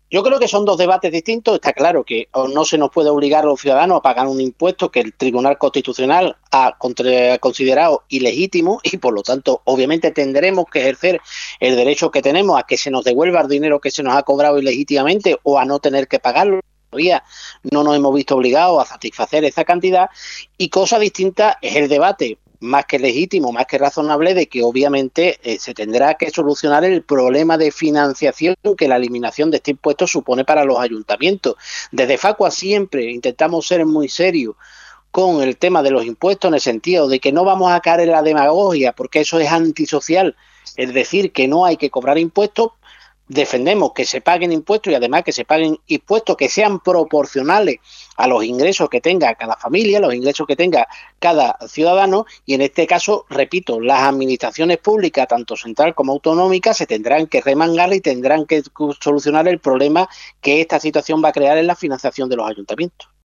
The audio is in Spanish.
Yo creo que son dos debates distintos. Está claro que no se nos puede obligar a los ciudadanos a pagar un impuesto que el Tribunal Constitucional ha considerado ilegítimo y, por lo tanto, obviamente tendremos que ejercer el derecho que tenemos a que se nos devuelva el dinero que se nos ha cobrado ilegítimamente o a no tener que pagarlo. Todavía no nos hemos visto obligados a satisfacer esa cantidad, y cosa distinta es el debate más que legítimo, más que razonable, de que obviamente se tendrá que solucionar el problema de financiación que la eliminación de este impuesto supone para los ayuntamientos. Desde Facua siempre intentamos ser muy serios con el tema de los impuestos, en el sentido de que no vamos a caer en la demagogia, porque eso es antisocial, es decir, que no hay que cobrar impuestos. Defendemos que se paguen impuestos, y además que se paguen impuestos que sean proporcionales a los ingresos que tenga cada familia, los ingresos que tenga cada ciudadano, y en este caso, repito, las administraciones públicas, tanto central como autonómica, se tendrán que remangar y tendrán que solucionar el problema que esta situación va a crear en la financiación de los ayuntamientos.